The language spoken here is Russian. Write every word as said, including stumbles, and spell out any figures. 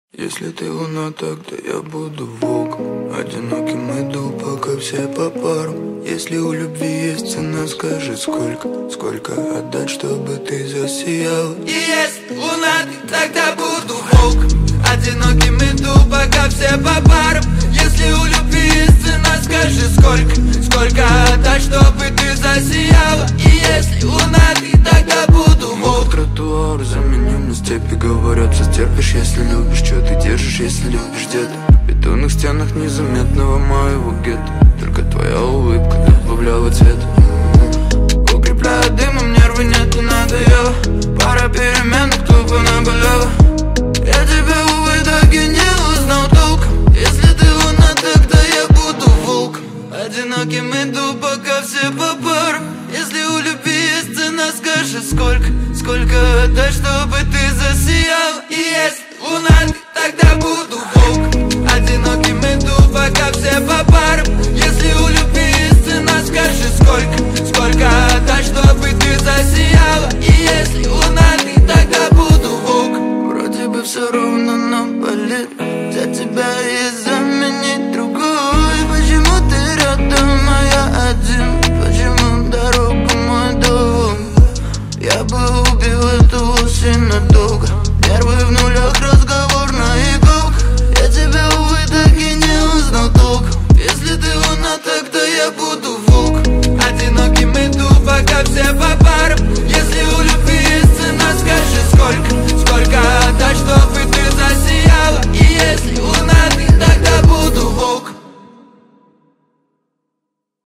Если ты луна, тогда я буду волк. Одиноким иду, пока все по парам. Если у любви есть цена, скажи сколько. Сколько отдать, чтобы ты засияла. И если луна, ты, тогда буду волк. Одиноким иду, пока все по парам. Если у любви есть цена, скажи сколько. Сколько отдать, чтобы ты засияла. И если луна, ты, тогда буду волк. Тротуар заменим на степи, говорят, все стерпишь, если любишь. Что ты держишь, если любишь где-то? В бетонных стенах незаметного моего гетто. Только твоя улыбка добавляла цвет. Укрепляет дымом, нервы нет, не надоело. Пара перемен, кто бы наболела. Я тебя, увы, так и не узнал толком. Если ты луна, тогда я буду волком. Одиноким иду, пока все по парам. Если у любви есть цена, скажи сколько. Сколько отдать, чтобы ты засияла. И если луна, ты, тогда буду волк. Одиноким иду, пока все по парам. Если у любви есть цена, скажи сколько. Сколько отдать, чтобы ты засияла. И если луна, ты, тогда буду волк. Вроде бы все ровно, но болит. Взять тебя и заменить другой. Почему ты рядом, а я один? Почему дорогу мой дом? Я был